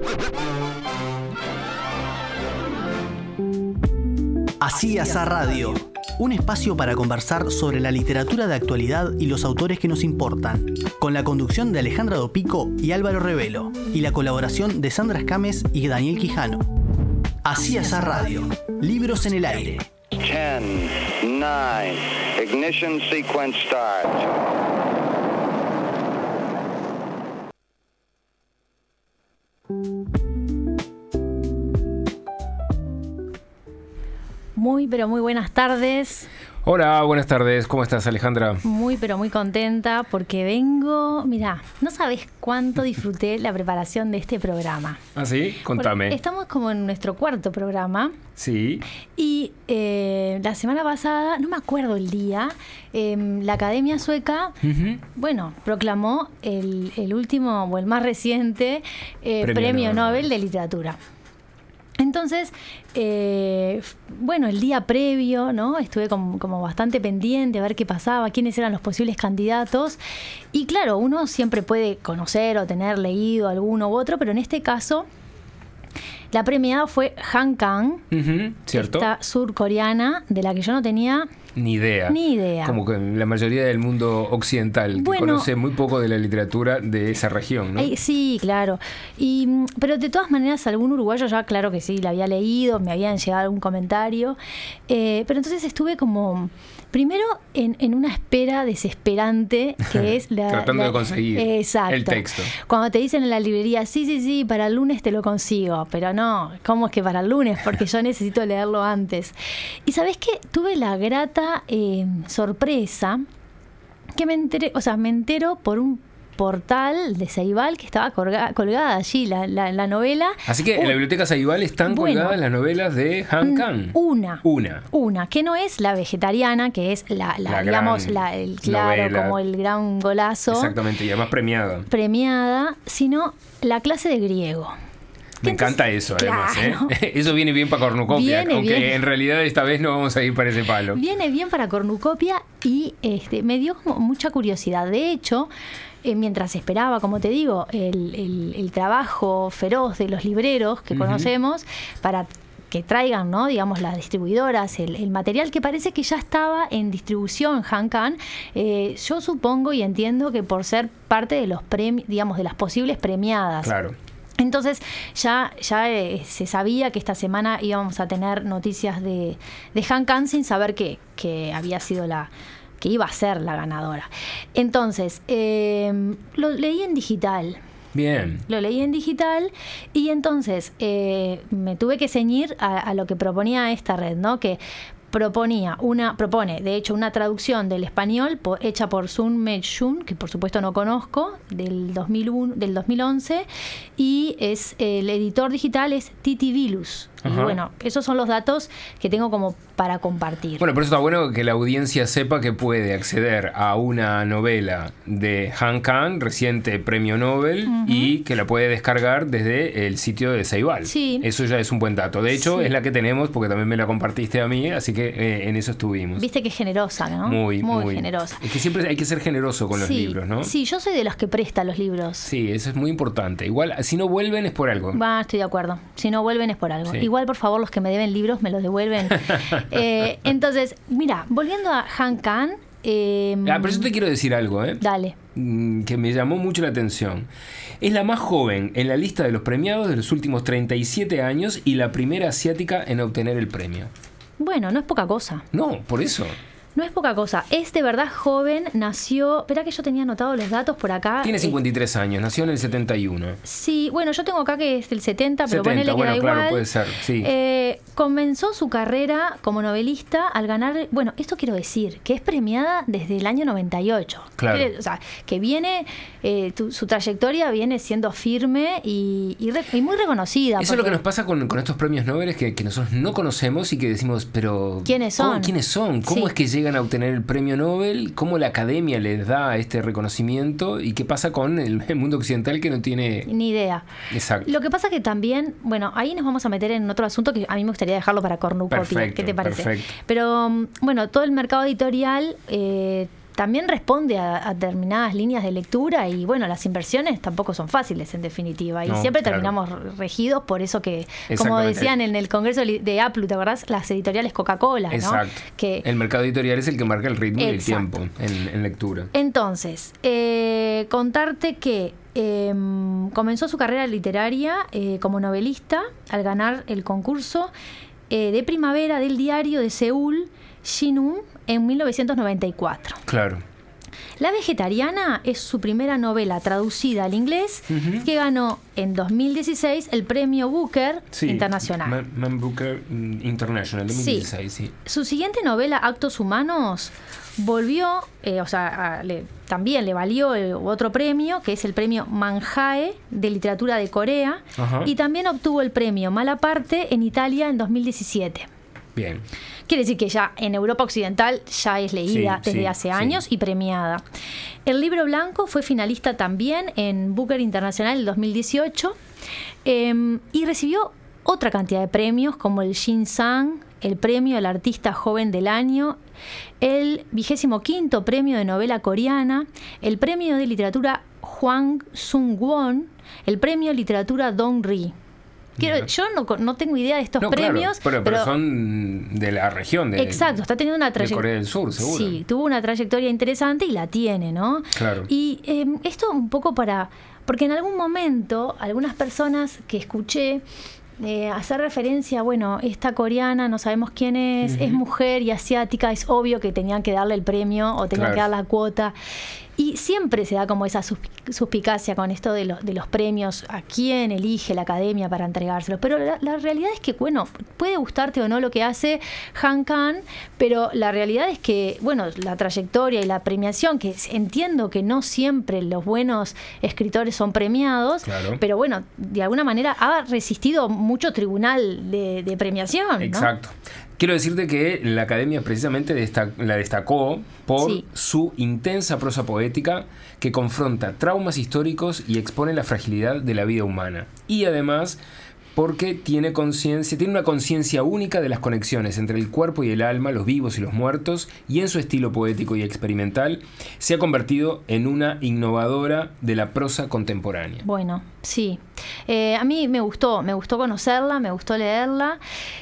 Así Asá Radio, un espacio para conversar sobre la literatura de actualidad y los autores que nos importan, con la conducción de Alejandra Dopico y Álvaro Revelo, y la colaboración de Sandra Escames y Daniel Quijano. Así Asá Radio, libros en el aire. 10, 9, ignition sequence start. Muy, pero muy buenas tardes. Hola, buenas tardes. ¿Cómo estás, Alejandra? Muy, pero muy contenta porque vengo... Mirá, no sabés cuánto disfruté la preparación de este programa. ¿Ah, sí? Contame. Porque estamos como en nuestro cuarto programa. Sí. Y la semana pasada, no me acuerdo el día, la Academia Sueca, bueno, proclamó el último o el más reciente Premio Nobel de Literatura. Entonces, bueno, el día previo, ¿no? Estuve como bastante pendiente a ver qué pasaba, quiénes eran los posibles candidatos. Y claro, uno siempre puede conocer o tener leído alguno u otro, pero en este caso, la premiada fue Han Kang, ¿cierto? Esta surcoreana de la que yo no tenía Ni idea. Como que la mayoría del mundo occidental, que conoce muy poco de la literatura de esa región, ¿no? Sí, claro. Pero de todas maneras, algún uruguayo ya, claro que sí, la había leído, me habían llegado algún comentario. Pero entonces estuve como... Primero, en una espera desesperante, que es tratando de conseguir el texto. Cuando te dicen en la librería, sí, para el lunes te lo consigo. Pero no, ¿cómo es que para el lunes? Porque yo necesito leerlo antes. Y ¿sabés qué? Tuve la grata sorpresa que me entero por un portal de Ceibal que estaba colgada allí, la novela. Así que en la biblioteca Ceibal están colgadas las novelas de Han Kang. Una, que no es la vegetariana, que es la digamos, novela, como el gran golazo. Exactamente, y además premiada, sino la clase de griego. Me encanta eso, además. Claro. Eso viene bien para cornucopia, aunque en realidad esta vez no vamos a ir para ese palo. Viene bien para cornucopia y me dio como mucha curiosidad. De hecho, mientras esperaba, como te digo, el trabajo feroz de los libreros que conocemos para que traigan, ¿no? Digamos, las distribuidoras, el material que parece que ya estaba en distribución, Han Kang, yo supongo y entiendo que por ser parte de los premios, digamos, de las posibles premiadas. Claro. Entonces ya se sabía que esta semana íbamos a tener noticias de Han Kang sin saber que había sido que iba a ser la ganadora. Entonces, lo leí en digital. Bien. Lo leí en digital y entonces me tuve que ceñir a lo que proponía esta red, ¿no? Que propone, de hecho, una traducción del español hecha por Sun Mei-chun, que por supuesto no conozco, del 2011, y el editor digital es Titi Vilus. Y bueno, esos son los datos que tengo como para compartir. Bueno, por eso está bueno que la audiencia sepa que puede acceder a una novela de Han Kang, reciente premio Nobel, y que la puede descargar desde el sitio de Ceibal. Sí. Eso ya es un buen dato. De hecho, es la que tenemos, porque también me la compartiste a mí, así que en eso estuvimos. Viste que es generosa, ¿no? Muy generosa. Es que siempre hay que ser generoso con los libros, ¿no? Sí, yo soy de los que presta los libros. Sí, eso es muy importante. Igual, si no vuelven es por algo. Estoy de acuerdo. Si no vuelven es por algo. Sí. Igual, por favor, los que me deben libros me los devuelven. Entonces, mira, volviendo a Han Kang... pero yo te quiero decir algo, Dale. Que me llamó mucho la atención. Es la más joven en la lista de los premiados de los últimos 37 años y la primera asiática en obtener el premio. Bueno, no es poca cosa. No, por eso. No es poca cosa. Es de verdad joven, nació... Espera que yo tenía anotado los datos por acá. Tiene 53 años, nació en el 71. Sí, bueno, yo tengo acá que es del 70, pero ponele que da igual. Claro, puede ser, sí. Comenzó su carrera como novelista al ganar... Bueno, esto quiero decir, que es premiada desde el año 98. Claro. O sea, que viene... su trayectoria viene siendo firme y muy reconocida. Eso es lo que nos pasa con estos premios Nobel, que nosotros no conocemos y que decimos, pero... ¿Quiénes son? ¿Quiénes son? ¿Cómo es que llegan a obtener el premio Nobel? ¿Cómo la academia les da este reconocimiento? ¿Y qué pasa con el mundo occidental que no tiene... Ni idea. Exacto. Lo que pasa que también... Bueno, ahí nos vamos a meter en otro asunto que a mí me gustaría dejarlo para cornucopia. ¿Qué te parece? Perfecto. Pero, bueno, todo el mercado editorial... también responde a determinadas líneas de lectura y bueno, las inversiones tampoco son fáciles en definitiva y siempre terminamos regidos por eso que, como decían en el congreso de Apple, ¿te acordás? Las editoriales Coca-Cola, ¿no? Exacto. Que, el mercado editorial es el que marca el ritmo y el tiempo en lectura. Entonces, contarte que comenzó su carrera literaria como novelista al ganar el concurso de primavera del diario de Seúl, Shinum, en 1994. Claro. La vegetariana es su primera novela traducida al inglés, que ganó en 2016 el premio Booker Internacional. Man Booker International 2016, sí. Su siguiente novela, Actos Humanos, volvió, también le valió otro premio, que es el premio Manjae de literatura de Corea, y también obtuvo el premio Malaparte en Italia en 2017. Bien. Quiere decir que ya en Europa Occidental ya es leída desde hace años y premiada. El libro blanco fue finalista también en Booker Internacional en 2018 y recibió otra cantidad de premios como el Shin-Sang, el premio al artista joven del año, el 25º premio de novela coreana, el premio de literatura Hwang Sung-won, el premio de literatura Dong-ri. Yo no tengo idea de estos premios. Claro, pero son de la región exacto, está teniendo una de Corea del Sur, seguro. Sí, tuvo una trayectoria interesante y la tiene, ¿no? Claro. Y esto un poco porque en algún momento algunas personas que escuché hacer referencia, bueno, esta coreana no sabemos quién es mujer y asiática, es obvio que tenían que darle el premio o tenían que dar la cuota. Y siempre se da como esa suspicacia con esto de los premios, a quién elige la academia para entregárselos. Pero la realidad es que, bueno, puede gustarte o no lo que hace Han Kang, pero la realidad es que, bueno, la trayectoria y la premiación, que entiendo que no siempre los buenos escritores son premiados, pero bueno, de alguna manera ha resistido mucho tribunal de premiación, ¿no? Exacto. Quiero decirte que la academia precisamente la destacó por su intensa prosa poética que confronta traumas históricos y expone la fragilidad de la vida humana. Y además porque tiene una conciencia única de las conexiones entre el cuerpo y el alma, los vivos y los muertos, y en su estilo poético y experimental se ha convertido en una innovadora de la prosa contemporánea. Bueno, sí. A mí me gustó conocerla, me gustó leerla.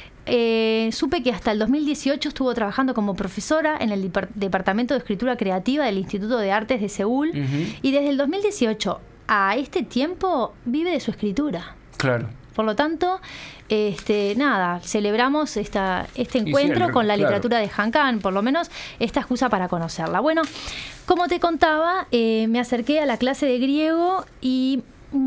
Supe que hasta el 2018 estuvo trabajando como profesora en el Departamento de Escritura Creativa del Instituto de Artes de Seúl y desde el 2018 a este tiempo vive de su escritura. Claro. Por lo tanto, celebramos este encuentro con la literatura de Han Kang, por lo menos esta excusa para conocerla. Bueno, como te contaba, me acerqué a la clase de griego y...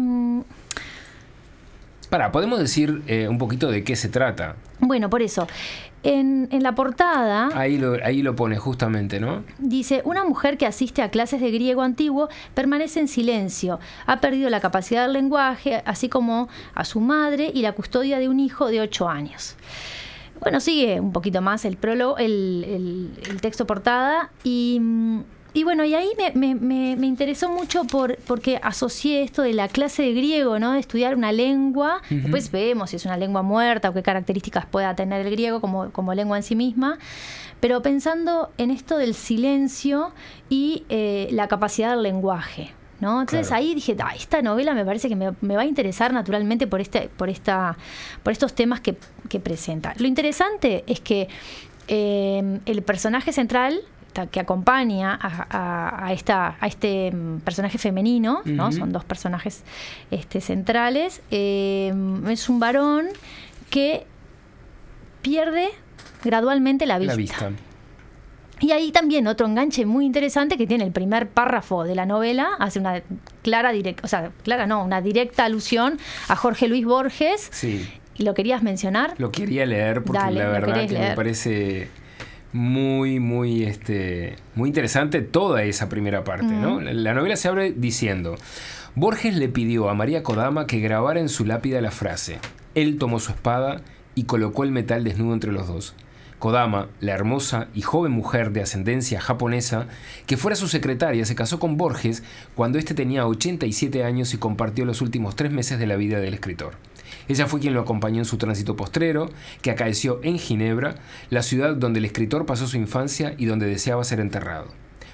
¿podemos decir un poquito de qué se trata? Bueno, por eso, en la portada... Ahí lo pone justamente, ¿no? Dice, una mujer que asiste a clases de griego antiguo permanece en silencio, ha perdido la capacidad del lenguaje, así como a su madre y la custodia de un hijo de 8 años. Bueno, sigue un poquito más el prólogo, el texto portada y bueno, y ahí me interesó mucho porque asocié esto de la clase de griego, ¿no? De estudiar una lengua. Después vemos si es una lengua muerta o qué características pueda tener el griego como lengua en sí misma. Pero pensando en esto del silencio y la capacidad del lenguaje, ¿no? Entonces ahí dije, esta novela me parece que me va a interesar naturalmente por estos temas que presenta. Lo interesante es que el personaje central que acompaña a este personaje femenino, ¿no? Son dos personajes centrales. Es un varón que pierde gradualmente la vista. Y ahí también otro enganche muy interesante que tiene el primer párrafo de la novela, hace una una directa alusión a Jorge Luis Borges. Sí. ¿Y lo querías mencionar? Lo quería leer porque la verdad que me parece muy, muy, muy interesante toda esa primera parte, ¿no? La novela se abre diciendo: Borges le pidió a María Kodama que grabara en su lápida la frase. Él tomó su espada y colocó el metal desnudo entre los dos. Kodama, la hermosa y joven mujer de ascendencia japonesa, que fuera su secretaria, se casó con Borges cuando éste tenía 87 años y compartió los últimos 3 meses de la vida del escritor. Ella fue quien lo acompañó en su tránsito postrero, que acaeció en Ginebra, la ciudad donde el escritor pasó su infancia y donde deseaba ser enterrado.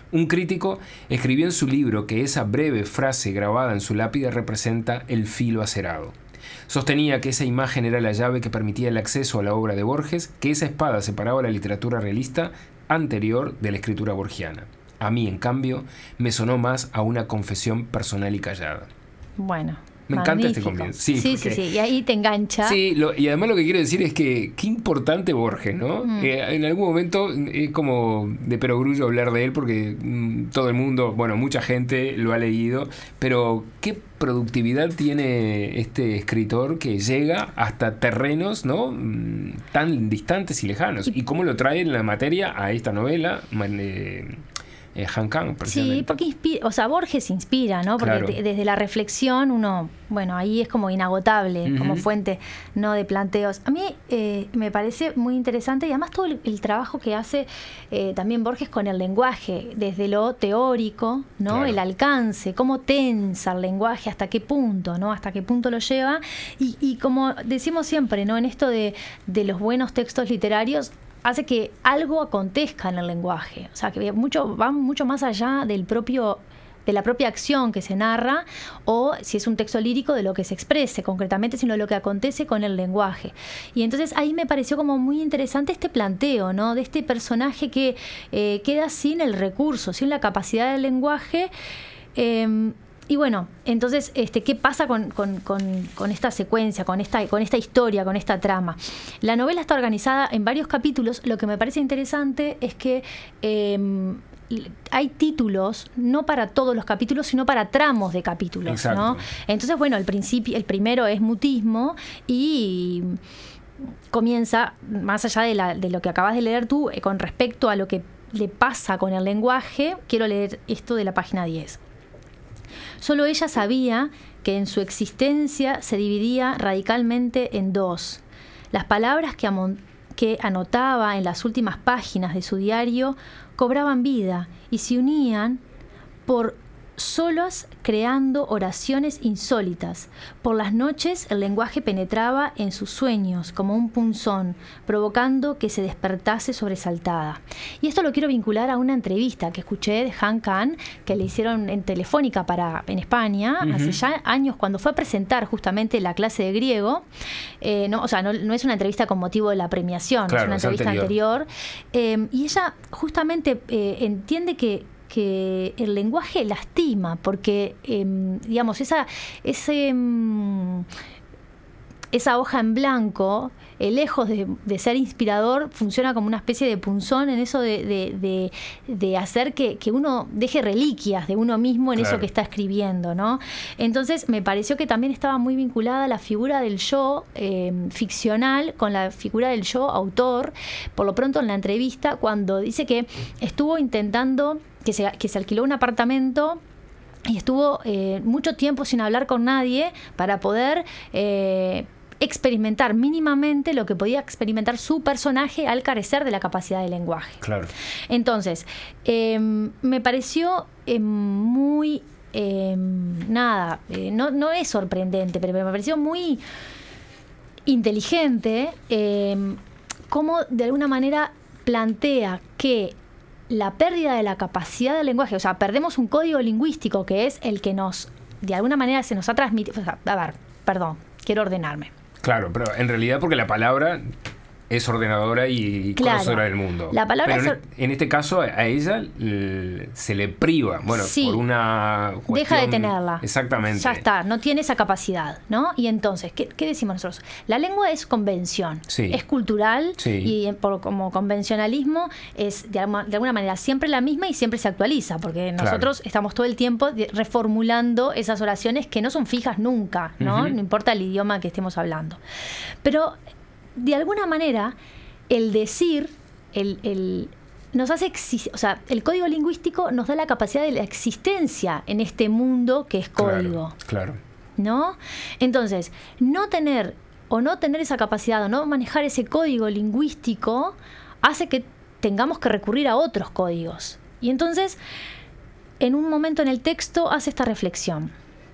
Un crítico escribió en su libro que esa breve frase grabada en su lápida representa el filo acerado. Sostenía que esa imagen era la llave que permitía el acceso a la obra de Borges, que esa espada separaba la literatura realista anterior de la escritura borgiana. A mí, en cambio, me sonó más a una confesión personal y callada. Bueno, me encanta este comienzo. Sí, y ahí te engancha. Sí, y además lo que quiero decir es que qué importante Borges, ¿no? En algún momento es como de perogrullo hablar de él porque todo el mundo, bueno, mucha gente lo ha leído, pero qué productividad tiene este escritor que llega hasta terrenos, ¿no?, tan distantes y lejanos. Y cómo lo trae en la materia a esta novela, Han Kang, sí, porque Borges inspira, ¿no? Porque claro, desde la reflexión uno, bueno, ahí es como inagotable, como fuente, ¿no?, de planteos. A mí me parece muy interesante, y además todo el trabajo que hace también Borges con el lenguaje, desde lo teórico, ¿no? Claro. El alcance, cómo tensa el lenguaje, hasta qué punto, ¿no? Hasta qué punto lo lleva. Y como decimos siempre, ¿no?, en esto de los buenos textos literarios, hace que algo acontezca en el lenguaje, o sea, que va mucho más allá de la propia acción que se narra, o si es un texto lírico, de lo que se exprese concretamente, sino de lo que acontece con el lenguaje. Y entonces ahí me pareció como muy interesante este planteo, ¿no?, de este personaje que queda sin el recurso, sin la capacidad del lenguaje. Y bueno, entonces, ¿qué pasa con esta secuencia, con esta historia, con esta trama? La novela está organizada en varios capítulos. Lo que me parece interesante es que hay títulos, no para todos los capítulos, sino para tramos de capítulos, ¿no? Entonces, bueno, el primero es mutismo y comienza, más allá de lo que acabas de leer tú, con respecto a lo que le pasa con el lenguaje. Quiero leer esto de la página 10. Solo ella sabía que en su existencia se dividía radicalmente en dos. Las palabras que anotaba en las últimas páginas de su diario cobraban vida y se unían por solas, creando oraciones insólitas. Por las noches el lenguaje penetraba en sus sueños como un punzón, provocando que se despertase sobresaltada. Y esto lo quiero vincular a una entrevista que escuché de Han Kang, que le hicieron en Telefónica en España, hace ya años, cuando fue a presentar justamente la clase de griego. No es una entrevista con motivo de la premiación, claro, es una entrevista anterior. Y ella justamente entiende que el lenguaje lastima, porque digamos, esa hoja en blanco, lejos de ser inspirador, funciona como una especie de punzón en eso de hacer que uno deje reliquias de uno mismo en claro, eso que está escribiendo, ¿no? Entonces me pareció que también estaba muy vinculada la figura del yo ficcional con la figura del yo autor. Por lo pronto, en la entrevista, cuando dice que estuvo intentando, que se alquiló un apartamento y estuvo mucho tiempo sin hablar con nadie para poder experimentar mínimamente lo que podía experimentar su personaje al carecer de la capacidad de lenguaje. Claro. Entonces, me pareció muy... no es sorprendente, pero me pareció muy inteligente cómo de alguna manera plantea que la pérdida de la capacidad del lenguaje, o sea, perdemos un código lingüístico que es el que de alguna manera se nos ha transmitido. O sea, quiero ordenarme. Claro, pero en realidad porque la palabra es ordenadora y claro, conocedora del mundo. La palabra pero en este caso a ella se le priva, bueno, sí, por una cuestión... Deja de tenerla. Exactamente. Ya está, no tiene esa capacidad, ¿no? Y entonces, ¿qué decimos nosotros? La lengua es convención, sí, es cultural, sí, y como convencionalismo es de alguna manera siempre la misma y siempre se actualiza, porque nosotros claro, estamos todo el tiempo reformulando esas oraciones que no son fijas nunca, ¿no? No importa el idioma que estemos hablando. Pero de alguna manera, el decir, nos hace existir, o sea, el código lingüístico nos da la capacidad de la existencia en este mundo que es código. Claro. ¿No? Entonces, no tener esa capacidad o no manejar ese código lingüístico hace que tengamos que recurrir a otros códigos. Y entonces, en un momento en el texto hace esta reflexión.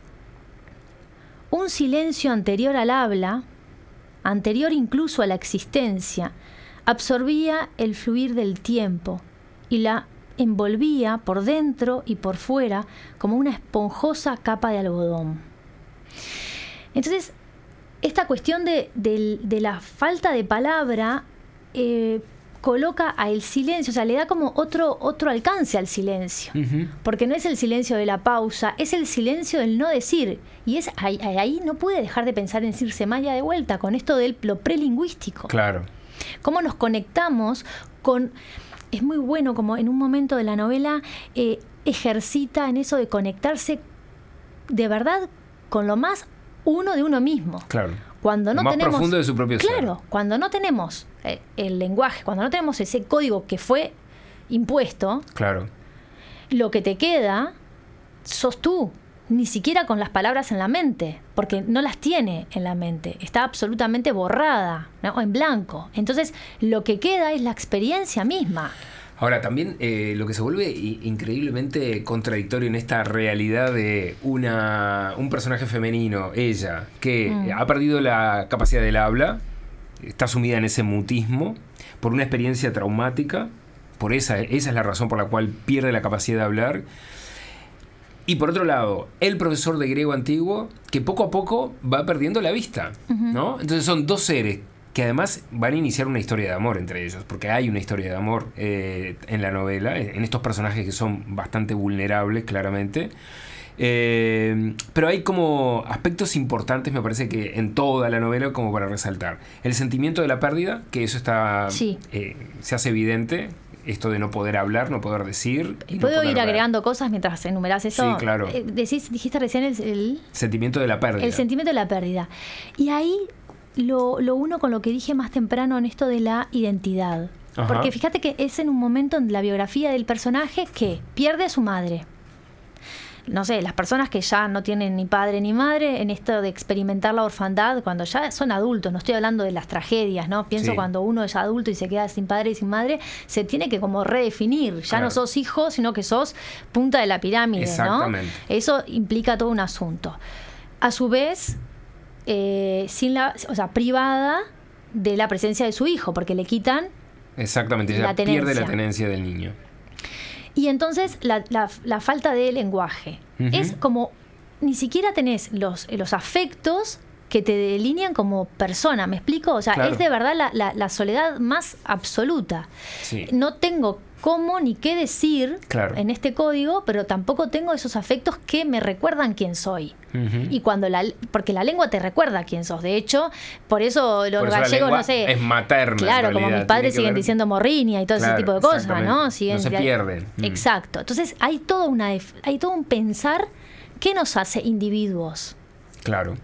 Un silencio anterior al habla, anterior incluso a la existencia, absorbía el fluir del tiempo y la envolvía por dentro y por fuera como una esponjosa capa de algodón. Entonces, esta cuestión de la falta de palabra coloca al silencio, o sea, le da como otro alcance al silencio. Porque no es el silencio de la pausa, es el silencio del no decir. Y es ahí no pude dejar de pensar en Circe Maya de vuelta, con esto de lo prelingüístico. Claro. Cómo nos conectamos con... Es muy bueno como en un momento de la novela ejercita en eso de conectarse de verdad con lo más uno de uno mismo. Claro. Cuando no lo más tenemos, profundo de su propio ser. Claro, cuando no tenemos el lenguaje, cuando no tenemos ese código que fue impuesto, claro, lo que te queda sos tú, ni siquiera con las palabras en la mente, porque no las tiene en la mente, está absolutamente borrada, ¿no? En blanco. Entonces, lo que queda es la experiencia misma. Ahora, también lo que se vuelve increíblemente contradictorio en esta realidad de un personaje femenino, ella, que ha perdido la capacidad del habla, está sumida en ese mutismo, por una experiencia traumática, por esa es la razón por la cual pierde la capacidad de hablar. Y por otro lado, el profesor de griego antiguo, que poco a poco va perdiendo la vista, ¿no? Entonces son dos seres que además van a iniciar una historia de amor entre ellos, porque hay una historia de amor en la novela, en estos personajes que son bastante vulnerables, claramente. Pero hay como aspectos importantes, me parece que en toda la novela, como para resaltar. El sentimiento de la pérdida, que eso está se hace evidente, esto de no poder hablar, no poder decir. Y puedo ir agregando cosas mientras enumerás eso. Sí, claro. Dijiste recién el sentimiento de la pérdida. El sentimiento de la pérdida. Y ahí lo uno con lo que dije más temprano en esto de la identidad. Ajá. Porque fíjate que es en un momento en la biografía del personaje que pierde a su madre. No sé, las personas que ya no tienen ni padre ni madre, en esto de experimentar la orfandad, cuando ya son adultos, no estoy hablando de las tragedias, ¿no? Pienso cuando uno es adulto y se queda sin padre y sin madre, se tiene que como redefinir. Ya no sos hijo, sino que sos punta de la pirámide, exactamente, ¿no? Eso implica todo un asunto. A su vez, privada de la presencia de su hijo, porque le quitan exactamente, ella pierde la tenencia del niño. Y entonces la falta de lenguaje es como ni siquiera tenés los afectos que te delinean como persona, ¿me explico? O sea, es de verdad la soledad más absoluta. Sí. No tengo cómo ni qué decir en este código, pero tampoco tengo esos afectos que me recuerdan quién soy. Y porque la lengua te recuerda quién sos. De hecho, por eso los gallegos, no sé, es materna. Claro, como mis padres siguen diciendo morriña y todo ese tipo de cosas, ¿no? Siguen, no se pierden. Exacto. Entonces hay todo un pensar que nos hace individuos. Claro.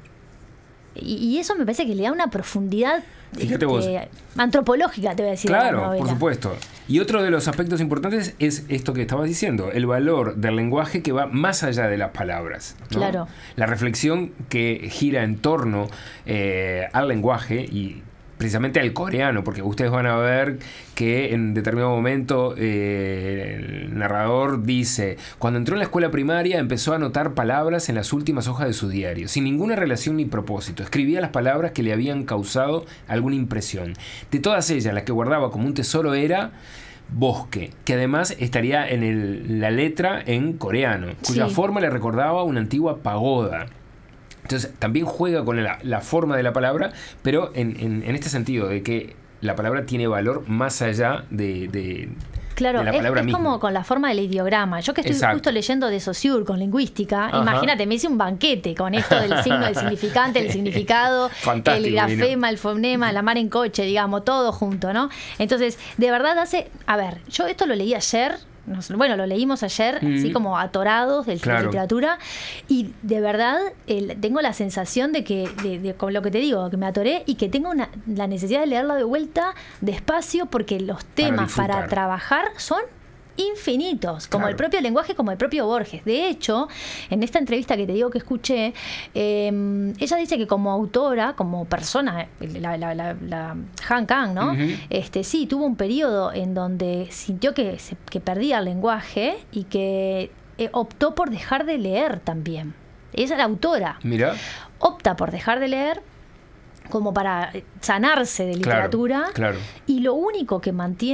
Y eso me parece que le da una profundidad vos, antropológica, te voy a decir. Claro, por supuesto. Y otro de los aspectos importantes es esto que estabas diciendo, el valor del lenguaje que va más allá de las palabras, ¿no? Claro. La reflexión que gira en torno al lenguaje y precisamente al coreano, porque ustedes van a ver que en determinado momento el narrador dice: cuando entró en la escuela primaria empezó a anotar palabras en las últimas hojas de su diario, sin ninguna relación ni propósito. Escribía las palabras que le habían causado alguna impresión. De todas ellas, la que guardaba como un tesoro era bosque, que además estaría en la letra en coreano, cuya forma le recordaba una antigua pagoda. Entonces también juega con la forma de la palabra, pero en este sentido de que la palabra tiene valor más allá de claro, la palabra es misma. como con la forma del ideograma. Yo que estoy justo leyendo de Saussure con lingüística, imagínate, me hice un banquete con esto del signo, del significante, el significado, fantástico, el grafema, el fonema, la mar en coche, digamos, todo junto, ¿no? Entonces, de verdad a ver, yo esto lo leí ayer. Bueno, lo leímos ayer, así como atorados de la literatura, y de verdad tengo la sensación de que, con lo que te digo, que me atoré y que tengo la necesidad de leerlo de vuelta despacio, porque los temas para trabajar son infinitos, como el propio lenguaje, como el propio Borges. De hecho, en esta entrevista que te digo que escuché, ella dice que como autora, como persona, la Han Kang, ¿no? Sí, tuvo un periodo en donde sintió que perdía el lenguaje y que optó por dejar de leer también. Ella, la autora, opta por dejar de leer como para sanarse de literatura, y lo único que mantiene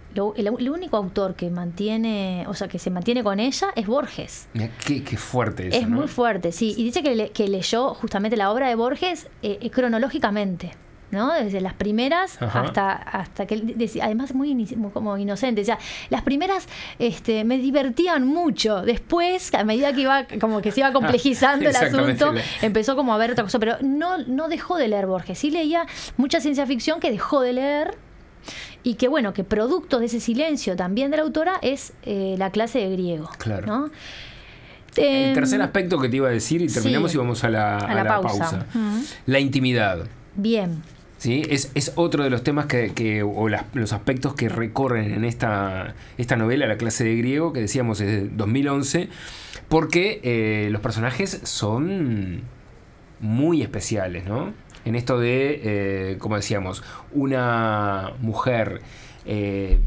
el único autor que mantiene, o sea, que se mantiene con ella es Borges. Mira, qué fuerte eso, es, ¿no? Muy fuerte, sí. Y dice que leyó justamente la obra de Borges cronológicamente, ¿no? Desde las primeras hasta que además muy como inocente, o sea, las primeras me divertían mucho. Después, a medida que iba como que se iba complejizando el asunto, empezó como a ver otra cosa, pero no dejó de leer Borges. Sí leía mucha ciencia ficción que dejó de leer, y que bueno, que producto de ese silencio también de la autora es la clase de griego. Claro. ¿No? El tercer aspecto que te iba a decir, y terminamos, sí, y vamos a la pausa. Uh-huh. La intimidad. Bien. ¿Sí? Es otro de los temas los aspectos que recorren en esta novela, La clase de griego, que decíamos es de 2011, porque los personajes son muy especiales, ¿no? En esto de, como decíamos, una mujer que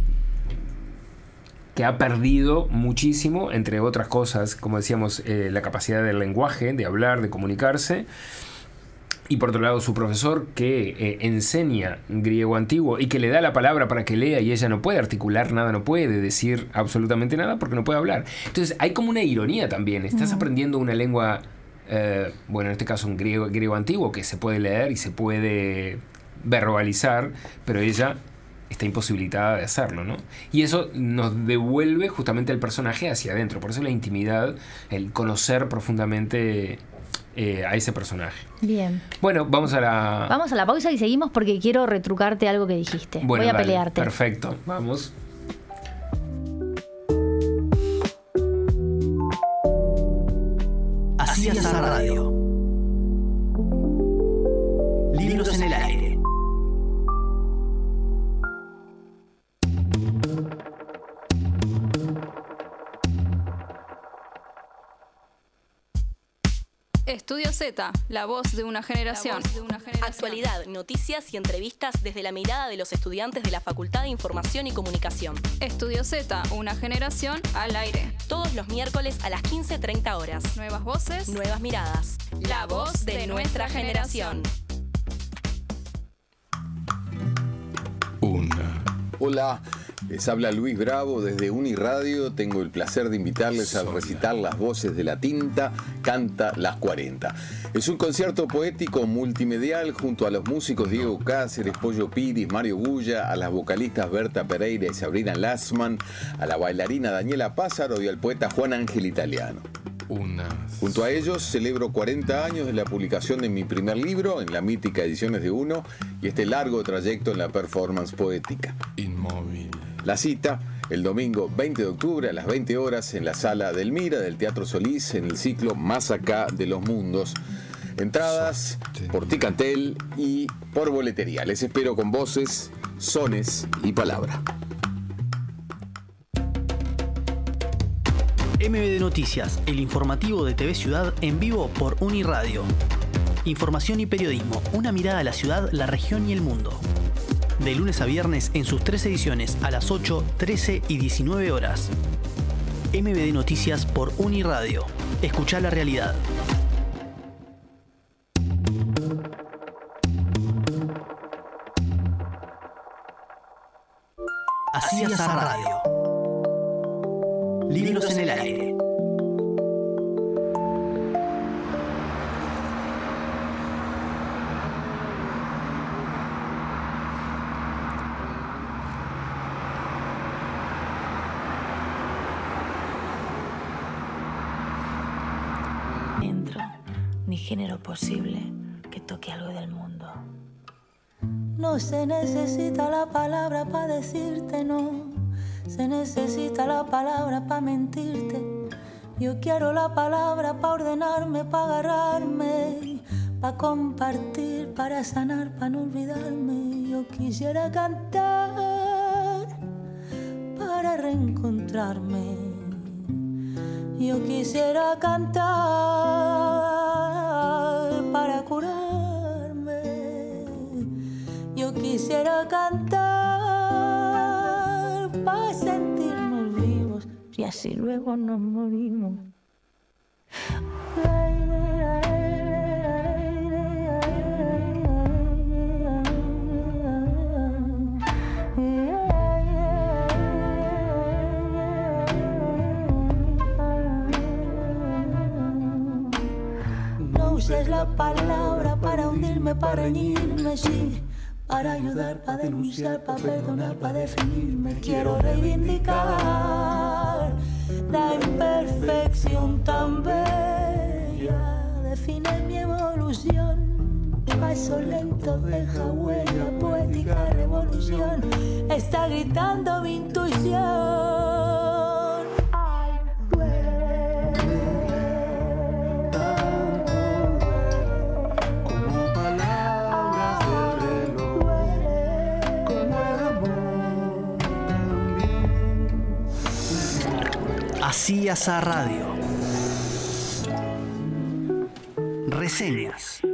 ha perdido muchísimo, entre otras cosas, como decíamos, la capacidad del lenguaje, de hablar, de comunicarse. Y por otro lado, su profesor que enseña griego antiguo y que le da la palabra para que lea, y ella no puede articular nada, no puede decir absolutamente nada porque no puede hablar. Entonces hay como una ironía también. Estás aprendiendo una lengua, bueno, en este caso un griego antiguo que se puede leer y se puede verbalizar, pero ella está imposibilitada de hacerlo, ¿no? Y eso nos devuelve justamente al personaje hacia adentro. Por eso la intimidad, el conocer profundamente a ese personaje. Bien. Bueno, vamos a la pausa y seguimos porque quiero retrucarte algo que dijiste. Bueno, voy a dale, pelearte. Perfecto, vamos. Así es la radio. Libros en el aire. Estudio Z, la voz de una generación. Actualidad, noticias y entrevistas desde la mirada de los estudiantes de la Facultad de Información y Comunicación. Estudio Z, una generación al aire. Todos los miércoles a las 15:30 horas. Nuevas voces, nuevas miradas. La voz de nuestra generación. Hola, les habla Luis Bravo desde Uniradio. Tengo el placer de invitarles a recitar Las Voces de la Tinta, Canta las 40. Es un concierto poético multimedial junto a los músicos Diego Cáceres, Pollo Piris, Mario Bulla, a las vocalistas Berta Pereira y Sabrina Lassman, a la bailarina Daniela Pázaro y al poeta Juan Ángel Italiano. Junto a ellos celebro 40 años de la publicación de mi primer libro en la mítica Ediciones de Uno y este largo trayecto en la performance poética. Inmóvil. La cita, el domingo 20 de octubre a las 20 horas en la Sala del Mira del Teatro Solís en el ciclo Más Acá de los Mundos. Entradas por Ticantel y por boletería. Les espero con voces, sones y palabra. MBD Noticias, el informativo de TV Ciudad en vivo por Uniradio. Información y periodismo, una mirada a la ciudad, la región y el mundo. De lunes a viernes en sus 3 ediciones a las 8, 13 y 19 horas. MBD Noticias por Uniradio. Escuchá la realidad. Así es la radio. Libros en el aire. Entro, ni género posible que toque algo del mundo. No se necesita la palabra para decirte no. Se necesita la palabra para mentirte. Yo quiero la palabra para ordenarme, para agarrarme, para compartir, para sanar, para no olvidarme. Yo quisiera cantar para reencontrarme. Yo quisiera cantar para curarme. Yo quisiera cantar para sentirnos vivos y así luego nos morimos. palabra para hundirme, para reñirme, sí. Para ayudar, para denunciar, para perdonar, para definirme. Quiero reivindicar la imperfección tan bella. Define mi evolución. Paso lento deja huella, poética revolución. Está gritando mi intuición. Ay, duele. Como palabras del reloj, como el amor también. Así Asa Radio. Reseñas.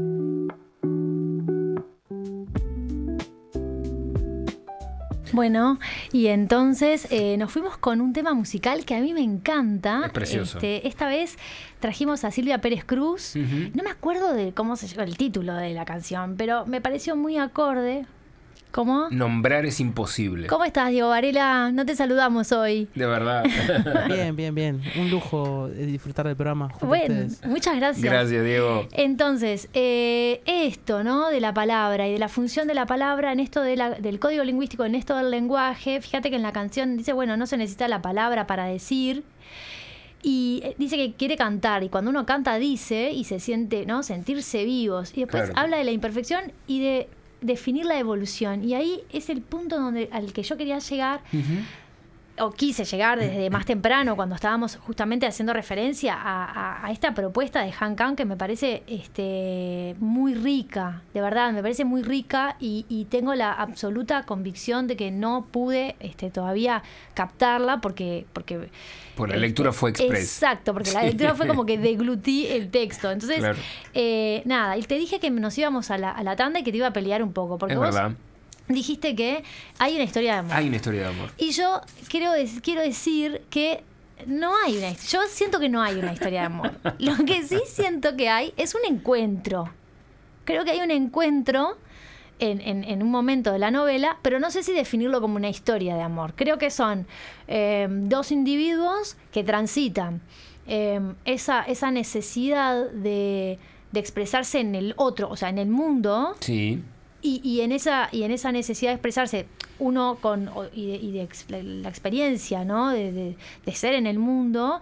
Bueno, y entonces nos fuimos con un tema musical que a mí me encanta. Es precioso. Esta vez trajimos a Silvia Pérez Cruz. Uh-huh. No me acuerdo de cómo se llama el título de la canción, pero me pareció muy acorde. ¿Cómo? Nombrar es imposible. ¿Cómo estás, Diego Varela? No te saludamos hoy. De verdad. Bien. Un lujo disfrutar del programa. Bueno, muchas gracias. Gracias, Diego. Entonces, esto, ¿no? De la palabra y de la función de la palabra en esto del código lingüístico, en esto del lenguaje. Fíjate que en la canción dice, bueno, no se necesita la palabra para decir. Y dice que quiere cantar. Y cuando uno canta, dice, y se siente, ¿no? Sentirse vivos. Y después habla de la imperfección y de definir la evolución. Y ahí es el punto al que yo quería llegar, o quise llegar desde más temprano, cuando estábamos justamente haciendo referencia a esta propuesta de Han Kang, que me parece muy rica, de verdad, me parece muy rica, y tengo la absoluta convicción de que no pude todavía captarla porque por la lectura fue express. Exacto, porque la lectura fue como que deglutí el texto. Entonces, claro. Nada, y te dije que nos íbamos a la tanda y que te iba a pelear un poco, porque es vos verdad. Dijiste que hay una historia de amor. Hay una historia de amor. Y yo quiero decir que no hay una historia. Yo siento que no hay una historia de amor. Lo que sí siento que hay es un encuentro. Creo que hay un encuentro en un momento de la novela, pero no sé si definirlo como una historia de amor. Creo que son dos individuos que transitan esa necesidad de expresarse en el otro, o sea, en el mundo. Sí. Y en esa necesidad de expresarse, uno la experiencia, ¿no? de ser en el mundo,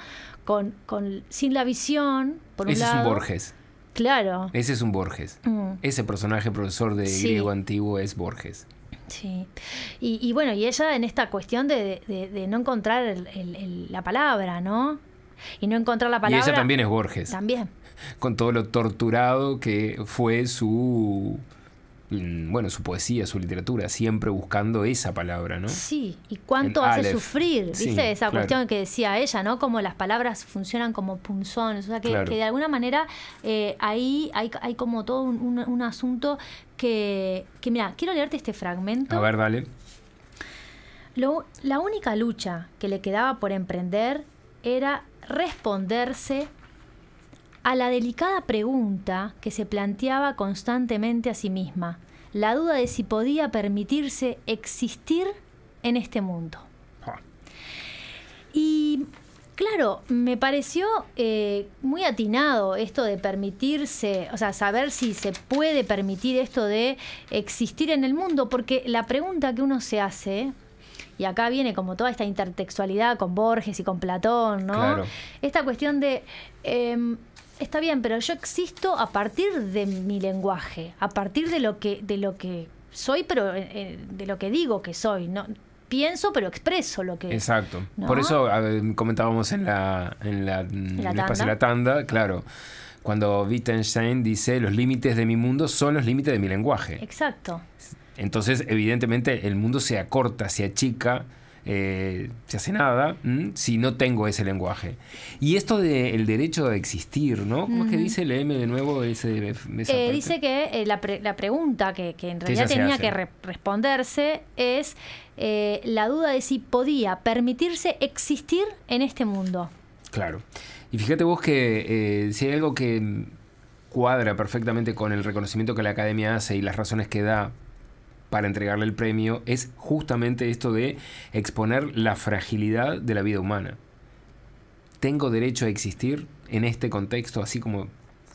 sin la visión, por un lado. Ese es un Borges. Claro. Ese es un Borges. Ese personaje profesor de griego antiguo es Borges. Sí. Y bueno, y ella en esta cuestión de no encontrar la palabra, ¿no? Y no encontrar la palabra. Y ella también es Borges. También. Con todo lo torturado que fue su poesía, su literatura, siempre buscando esa palabra, ¿no? Sí, y cuánto hace sufrir, ¿viste? Sí, esa cuestión que decía ella, ¿no? Como las palabras funcionan como punzones, o sea, que de alguna manera ahí hay como todo un asunto que mira, quiero leerte este fragmento. A ver, dale. La única lucha que le quedaba por emprender era responderse a la delicada pregunta que se planteaba constantemente a sí misma, la duda de si podía permitirse existir en este mundo. Y claro, me pareció muy atinado esto de permitirse, o sea, saber si se puede permitir esto de existir en el mundo, porque la pregunta que uno se hace, y acá viene como toda esta intertextualidad con Borges y con Platón, ¿no? Claro. Esta cuestión de está bien, pero yo existo a partir de mi lenguaje, a partir de lo que soy, pero de lo que digo que soy, ¿no? Pienso, pero expreso lo que... Exacto. ¿no? Por eso comentábamos en el espacio de la tanda, claro, cuando Wittgenstein dice los límites de mi mundo son los límites de mi lenguaje. Exacto. Entonces, evidentemente, el mundo se acorta, se achica, se hace nada si no tengo ese lenguaje. Y esto del derecho a existir, ¿no? ¿Cómo es que dice? Léeme de nuevo esa parte. Dice que la pregunta que en realidad tenía que responderse es la duda de si podía permitirse existir en este mundo. Claro. Y fíjate vos que si hay algo que cuadra perfectamente con el reconocimiento que la Academia hace y las razones que da para entregarle el premio, es justamente esto de exponer la fragilidad de la vida humana. ¿Tengo derecho a existir en este contexto, así como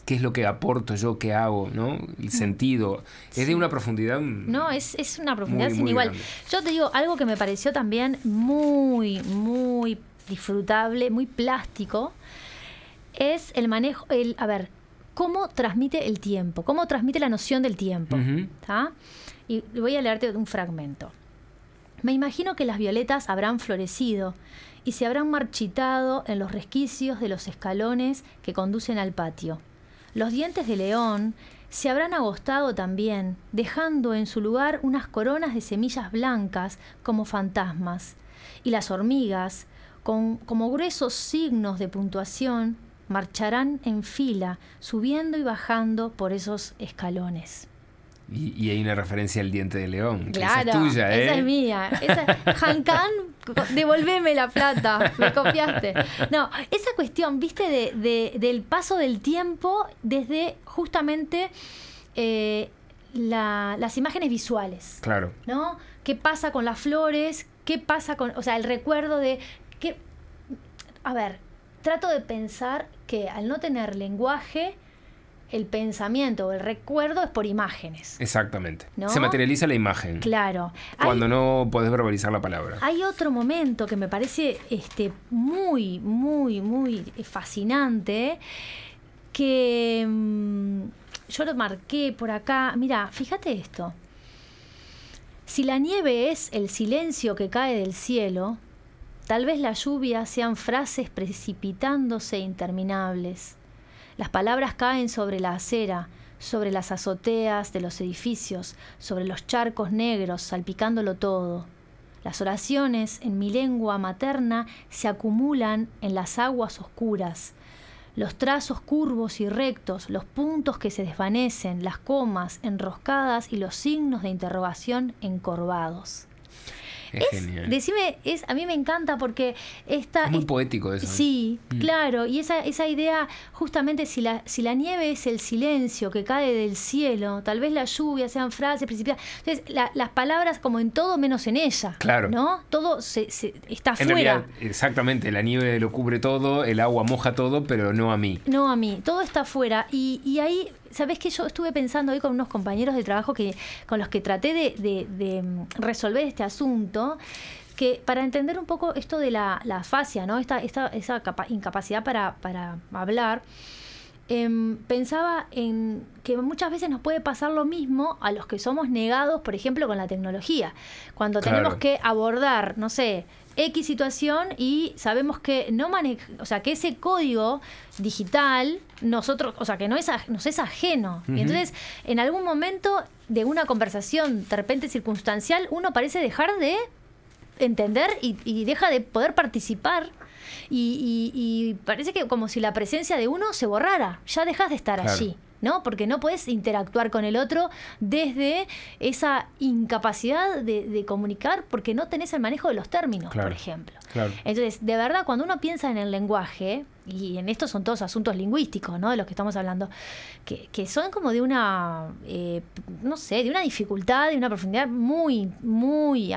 qué es lo que aporto yo, qué hago, ¿no? El sentido. Es de una profundidad. No, es una profundidad sin igual. Grande. Yo te digo, algo que me pareció también muy, muy disfrutable, muy plástico, es el manejo, cómo transmite el tiempo, cómo transmite la noción del tiempo. ¿Tá? Y voy a leerte un fragmento. Me imagino que las violetas habrán florecido y se habrán marchitado en los resquicios de los escalones que conducen al patio. Los dientes de león se habrán agostado también, dejando en su lugar unas coronas de semillas blancas como fantasmas. Y las hormigas, como gruesos signos de puntuación, marcharán en fila, subiendo y bajando por esos escalones. Y hay una referencia al diente de león. Claro, esa es tuya, ¿eh? Esa es mía. Han Can, devolveme la plata, me copiaste. No, esa cuestión, viste, del paso del tiempo desde justamente las imágenes visuales. Claro. ¿No? ¿Qué pasa con las flores? ¿Qué pasa con, o sea, el recuerdo de que, a ver, trato de pensar que al no tener lenguaje, el pensamiento o el recuerdo es por imágenes. Exactamente. ¿No? Se materializa la imagen. Claro. Cuando no podés verbalizar la palabra. Hay otro momento que me parece muy, muy, muy fascinante, que yo lo marqué por acá. Mira, fíjate esto. Si la nieve es el silencio que cae del cielo, tal vez la lluvia sean frases precipitándose interminables. Las palabras caen sobre la acera, sobre las azoteas de los edificios, sobre los charcos negros, salpicándolo todo. Las oraciones, en mi lengua materna, se acumulan en las aguas oscuras. Los trazos curvos y rectos, los puntos que se desvanecen, las comas enroscadas y los signos de interrogación encorvados. Es genial. Decime, a mí me encanta porque es muy poético eso. Sí, claro. Y esa idea, justamente, si la nieve es el silencio que cae del cielo, tal vez la lluvia sean frases precipitadas. Entonces, las palabras como en todo menos en ella. Claro. ¿No? Todo está en fuera. Realidad, exactamente. La nieve lo cubre todo, el agua moja todo, pero no a mí. No a mí. Todo está fuera. Y ahí, ¿sabés qué? Yo estuve pensando hoy con unos compañeros de trabajo con los que traté de resolver este asunto, que para entender un poco esto de la afasia, ¿no? Esa incapacidad para hablar, pensaba en que muchas veces nos puede pasar lo mismo a los que somos negados, por ejemplo, con la tecnología. Cuando tenemos que abordar, no sé, X situación y sabemos que que ese código digital nosotros, o sea, que nos es ajeno. Y entonces, en algún momento de una conversación de repente circunstancial, uno parece dejar de entender y deja de poder participar. Y parece que como si la presencia de uno se borrara. Ya dejas de estar allí, ¿no? Porque no puedes interactuar con el otro desde esa incapacidad de comunicar, porque no tenés el manejo de los términos, por ejemplo. Claro. Entonces, de verdad, cuando uno piensa en el lenguaje, y en estos son todos asuntos lingüísticos, ¿no? De los que estamos hablando, que son como de una, no sé, de una dificultad, de una profundidad muy, muy,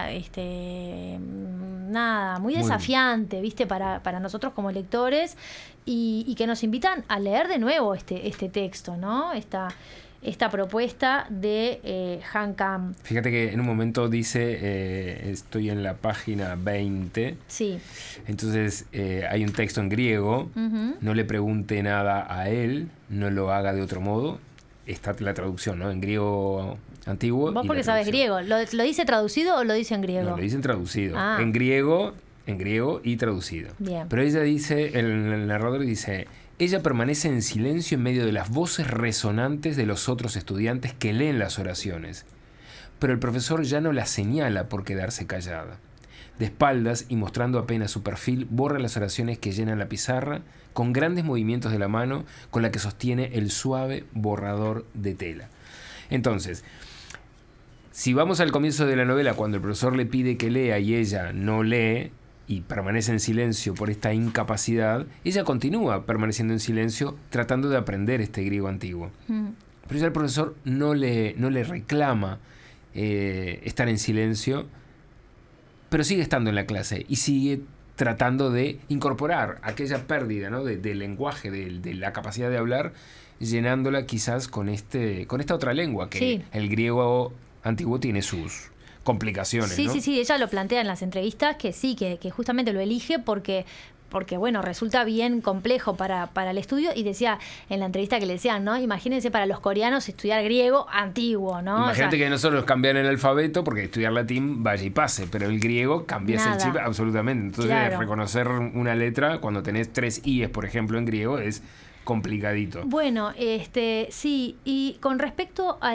muy desafiante, ¿viste? Para nosotros como lectores, y que nos invitan a leer de nuevo este texto, ¿no? Esta propuesta de Han Can. Fíjate que en un momento dice, estoy en la página 20. Sí. Entonces hay un texto en griego, no le pregunte nada a él, no lo haga de otro modo. Está la traducción, ¿no? En griego antiguo. ¿Vos porque sabes griego? ¿Lo dice traducido o lo dice en griego? No, lo dicen traducido. En griego y traducido. Bien. Pero ella dice, el narrador dice: ella permanece en silencio en medio de las voces resonantes de los otros estudiantes que leen las oraciones. Pero el profesor ya no la señala por quedarse callada. De espaldas y mostrando apenas su perfil, borra las oraciones que llenan la pizarra con grandes movimientos de la mano con la que sostiene el suave borrador de tela. Entonces, si vamos al comienzo de la novela, cuando el profesor le pide que lea y ella no lee y permanece en silencio por esta incapacidad, ella continúa permaneciendo en silencio tratando de aprender este griego antiguo. Pero ya el profesor no le reclama estar en silencio, pero sigue estando en la clase y sigue tratando de incorporar aquella pérdida, ¿no? de lenguaje, de la capacidad de hablar, llenándola quizás con esta otra lengua, que el griego antiguo tiene sus complicaciones, ¿no? Sí, ella lo plantea en las entrevistas, que sí, que justamente lo elige porque bueno, resulta bien complejo para el estudio, y decía en la entrevista que le decían, ¿no? Imagínense para los coreanos estudiar griego antiguo, ¿no? Imagínate que nosotros cambian el alfabeto, porque estudiar latín vaya y pase, pero el griego cambias el chip absolutamente. Entonces reconocer una letra cuando tenés 3 i's, por ejemplo, en griego es complicadito. Bueno, sí, y con respecto a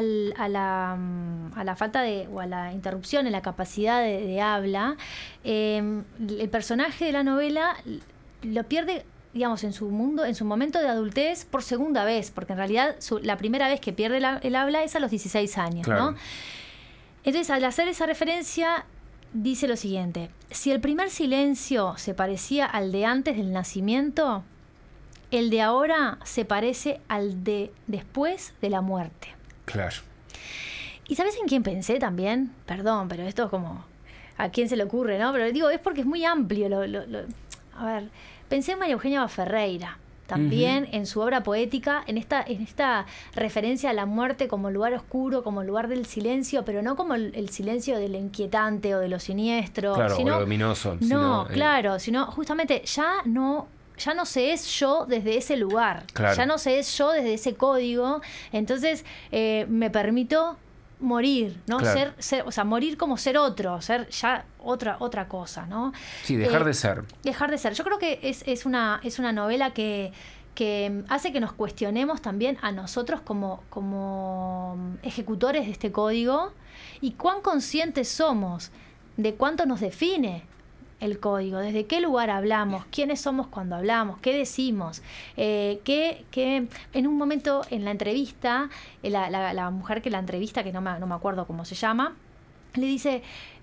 la falta o a la interrupción en la capacidad de habla, el personaje de la novela lo pierde, digamos, en su momento de adultez por segunda vez, porque en realidad la primera vez que pierde el habla es a los 16 años, claro, ¿no? Entonces, al hacer esa referencia, dice lo siguiente: si el primer silencio se parecía al de antes del nacimiento, el de ahora se parece al de después de la muerte. Claro. ¿Y sabes en quién pensé también? Perdón, pero esto es como... ¿A quién se le ocurre, no? Pero digo, es porque es muy amplio. A ver, pensé en María Eugenia Ferreira. También en su obra poética, en esta referencia a la muerte como lugar oscuro, como lugar del silencio, pero no como el silencio de lo inquietante o de lo siniestro. Claro, sino, o lo luminoso. Sino justamente ya no se es yo desde ese lugar, claro, ya no se es yo desde ese código, entonces me permito morir, ¿no? Claro. O sea, morir como ser otro, ser ya otra cosa, ¿no? Sí, dejar de ser. Dejar de ser. Yo creo que es una novela que hace que nos cuestionemos también a nosotros como ejecutores de este código, y cuán conscientes somos de cuánto nos define el código, desde qué lugar hablamos, quiénes somos cuando hablamos, qué decimos, que en un momento en la entrevista, la mujer que la entrevista, que no me acuerdo cómo se llama, le dice,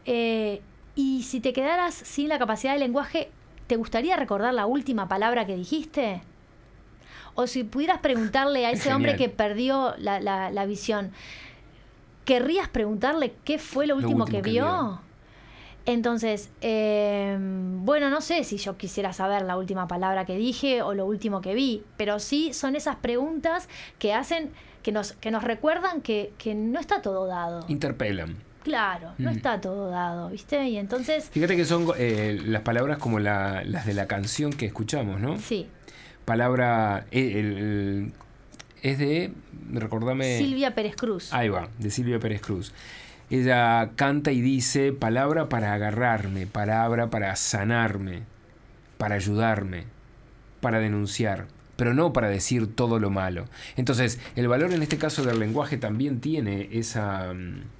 y si te quedaras sin la capacidad de lenguaje, ¿te gustaría recordar la última palabra que dijiste? O si pudieras preguntarle a ese hombre que perdió la visión, ¿querrías preguntarle qué fue lo último que vio? Entonces, bueno, no sé si yo quisiera saber la última palabra que dije o lo último que vi, pero sí son esas preguntas que hacen, que nos recuerdan que no está todo dado. Interpelan. Claro, no está todo dado, ¿viste? Y entonces... Fíjate que son las palabras como las de la canción que escuchamos, ¿no? Sí. Palabra... es de... Recordame... Silvia Pérez Cruz. Ahí va, de Silvia Pérez Cruz. Ella canta y dice: palabra para agarrarme, palabra para sanarme, para ayudarme, para denunciar, pero no para decir todo lo malo. Entonces, el valor en este caso del lenguaje también tiene esa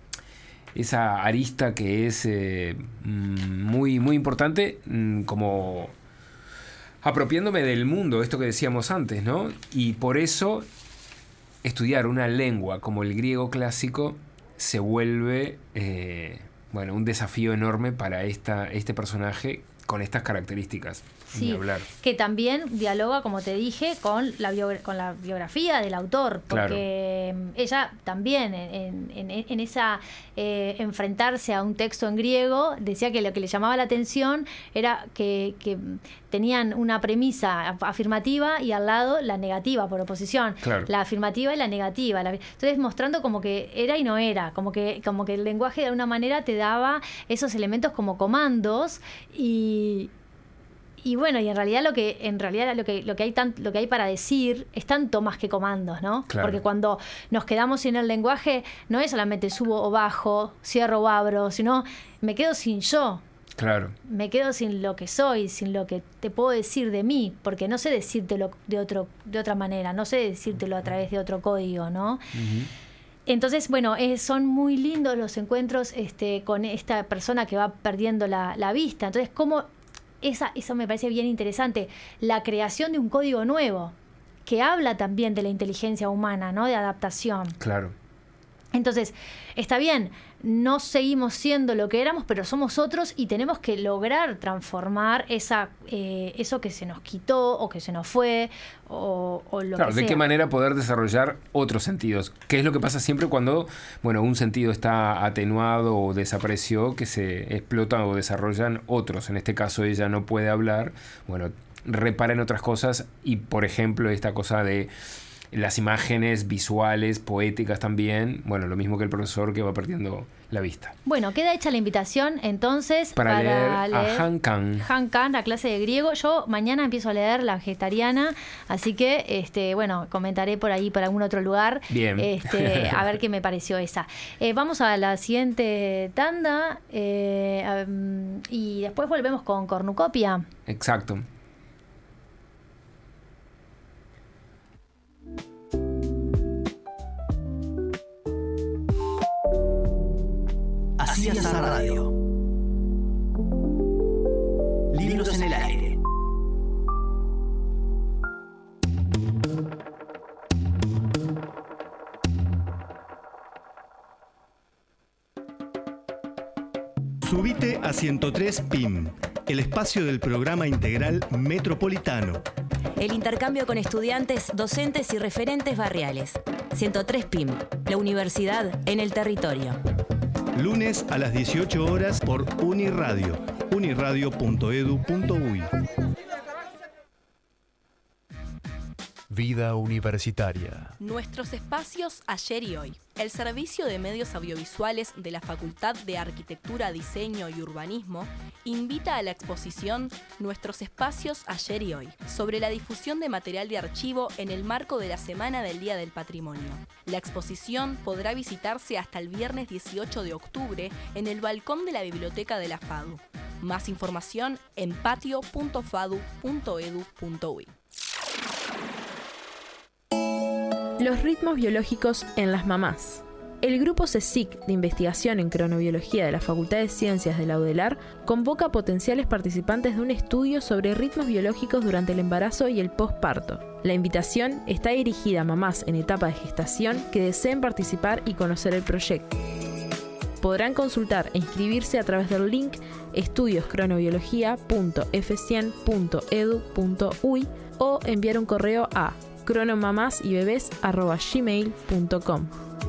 arista que es muy, muy importante, como apropiándome del mundo, esto que decíamos antes, ¿no? Y por eso estudiar una lengua como el griego clásico se vuelve un desafío enorme para este personaje con estas características. Sí, que también dialoga, como te dije, con la biografía del autor, porque claro, ella también en esa enfrentarse a un texto en griego decía que lo que le llamaba la atención era que tenían una premisa afirmativa y al lado la negativa por oposición, claro, la afirmativa y la negativa, entonces mostrando como que era y no era, como que el lenguaje de alguna manera te daba esos elementos como comandos y bueno, y en realidad lo que hay para decir es tanto más que comandos, ¿no? Claro. Porque cuando nos quedamos sin el lenguaje no es solamente subo o bajo, cierro o abro, sino me quedo sin yo. Claro. Me quedo sin lo que soy, sin lo que te puedo decir de mí, porque no sé decírtelo de otra manera, no sé decírtelo a través de otro código, ¿no? Uh-huh. Entonces, bueno, son muy lindos los encuentros con esta persona que va perdiendo la vista. Entonces, cómo eso me parece bien interesante, la creación de un código nuevo, que habla también de la inteligencia humana, ¿no? De adaptación. Claro. Entonces, está bien, no seguimos siendo lo que éramos, pero somos otros y tenemos que lograr transformar eso que se nos quitó o que se nos fue o lo claro, que sea. ¿De qué manera poder desarrollar otros sentidos? ¿Qué es lo que pasa siempre cuando un sentido está atenuado o desapareció, que se explotan o desarrollan otros? En este caso ella no puede hablar, repara en otras cosas y, por ejemplo, esta cosa de las imágenes visuales, poéticas también. Bueno, lo mismo que el profesor que va perdiendo la vista. Bueno, queda hecha la invitación entonces para leer a Han Kang. Han Kang, la clase de griego. Yo mañana empiezo a leer La Vegetariana, así que bueno, comentaré por ahí, por algún otro lugar. Bien. A ver qué me pareció esa. Vamos a la siguiente tanda y después volvemos con Cornucopia. Exacto. Así es la radio. Libros en el aire. Subite a 103 PIM, el espacio del programa integral metropolitano. El intercambio con estudiantes, docentes y referentes barriales. 103 PIM, la universidad en el territorio. Lunes a las 18 horas por Uniradio, uniradio.edu.uy. Vida universitaria. Nuestros espacios ayer y hoy. El Servicio de Medios Audiovisuales de la Facultad de Arquitectura, Diseño y Urbanismo invita a la exposición Nuestros espacios ayer y hoy, sobre la difusión de material de archivo en el marco de la Semana del Día del Patrimonio. La exposición podrá visitarse hasta el viernes 18 de octubre en el balcón de la Biblioteca de la FADU. Más información en patio.fadu.edu.uy. Los ritmos biológicos en las mamás. El grupo CSIC de investigación en cronobiología de la Facultad de Ciencias de la UDELAR convoca a potenciales participantes de un estudio sobre ritmos biológicos durante el embarazo y el posparto. La invitación está dirigida a mamás en etapa de gestación que deseen participar y conocer el proyecto. Podrán consultar e inscribirse a través del link estudioscronobiología.f100.edu.uy o enviar un correo a cronomamasybebes@gmail.com.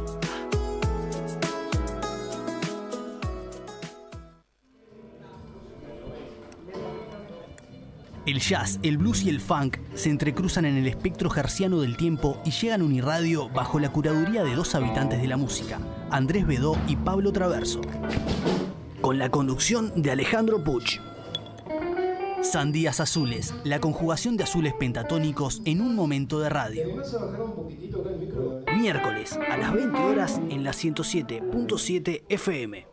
El jazz, el blues y el funk se entrecruzan en el espectro herciano del tiempo y llegan a Uniradio bajo la curaduría de dos habitantes de la música, Andrés Bedó y Pablo Traverso. Con la conducción de Alejandro Puch. Sandías azules, la conjugación de azules pentatónicos en un momento de radio. Miércoles a las 20 horas en la 107.7 FM.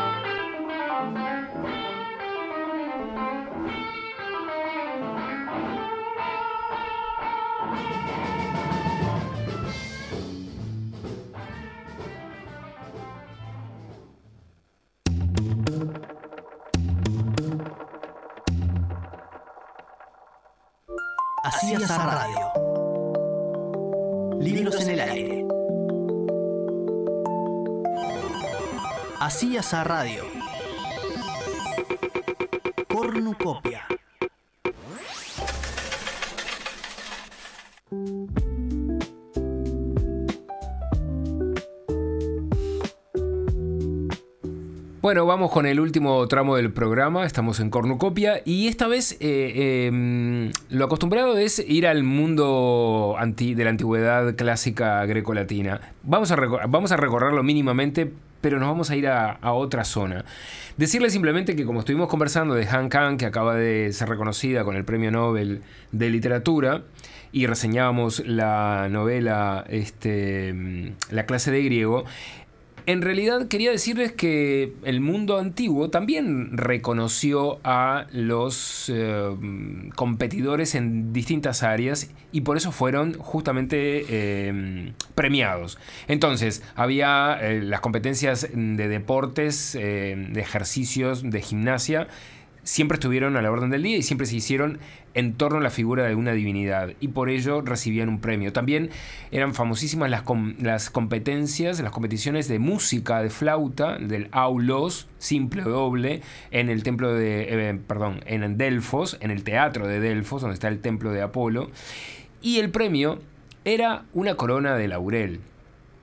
Así es la radio. Libros en el aire. Así es la radio. Cornucopia. Bueno, vamos con el último tramo del programa. Estamos en Cornucopia y esta vez lo acostumbrado es ir al mundo de la antigüedad clásica greco-latina. Vamos a recorrerlo mínimamente, pero nos vamos a ir a otra zona. Decirle simplemente que como estuvimos conversando de Han Kang, que acaba de ser reconocida con el Premio Nobel de Literatura, y reseñábamos la novela La clase de griego, en realidad quería decirles que el mundo antiguo también reconoció a los competidores en distintas áreas y por eso fueron justamente premiados. Entonces, había las competencias de deportes, de ejercicios, de gimnasia, siempre estuvieron a la orden del día y siempre se hicieron en torno a la figura de una divinidad y por ello recibían un premio. También eran famosísimas las competencias, las competiciones de música, de flauta, del aulos, simple o doble, en el templo en Delfos, en el teatro de Delfos, donde está el templo de Apolo, y el premio era una corona de laurel.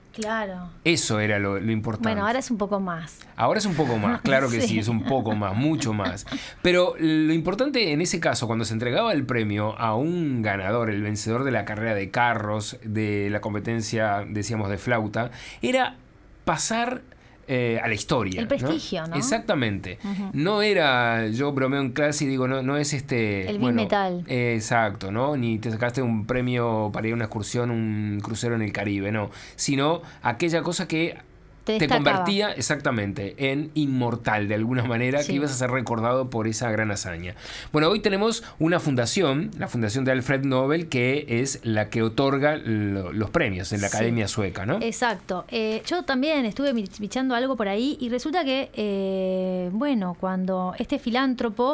Claro. Eso era lo importante. Bueno, ahora es un poco más. Ahora es un poco más, claro que sí, es un poco más, mucho más. Pero lo importante en ese caso, cuando se entregaba el premio a un ganador, el vencedor de la carrera de carros, de la competencia, decíamos, de flauta, era pasar a la historia. El prestigio, ¿no? Exactamente. Uh-huh. No era, yo bromeo en clase y digo, no es el metal. Exacto, ¿no? Ni te sacaste un premio para ir a una excursión, un crucero en el Caribe, no. Sino aquella cosa que te convertía exactamente en inmortal de alguna manera, que ibas a ser recordado por esa gran hazaña. Bueno, hoy tenemos una fundación, la Fundación de Alfred Nobel, que es la que otorga los premios en la Academia Sueca, ¿no? Exacto. Yo también estuve bichando algo por ahí y resulta que, cuando este filántropo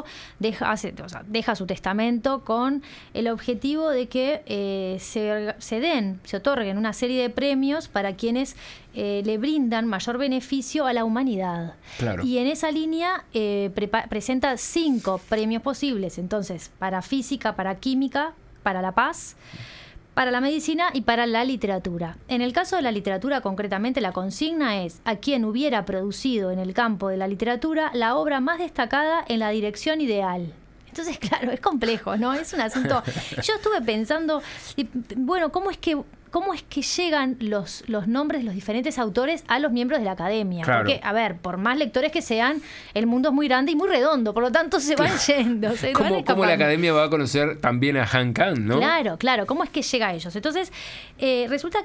deja su testamento con el objetivo de que se otorguen una serie de premios para quienes le brindan mayor beneficio a la humanidad. Claro. Y en esa línea presenta 5 premios posibles, entonces, para física, para química, para la paz, para la medicina y para la literatura. En el caso de la literatura, concretamente, la consigna es a quien hubiera producido en el campo de la literatura la obra más destacada en la dirección ideal. Entonces, claro, es complejo, ¿no? Es un asunto... Yo estuve pensando, ¿cómo es que llegan los nombres de los diferentes autores a los miembros de la academia? Claro. Porque, a ver, por más lectores que sean, el mundo es muy grande y muy redondo, por lo tanto se van yendo. ¿Cómo la academia va a conocer también a Han Kang, no? Claro, ¿cómo es que llega a ellos? Entonces, resulta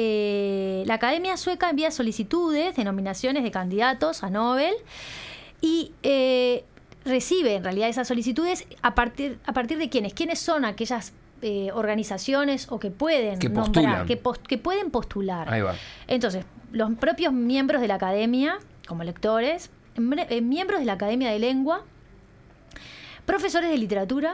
que la Academia Sueca envía solicitudes de nominaciones de candidatos a Nobel y... recibe en realidad esas solicitudes a partir de quiénes son aquellas organizaciones o que pueden nombrar, que pueden postular. Ahí va. Entonces, los propios miembros de la academia, como lectores, miembros de la Academia de Lengua, profesores de literatura,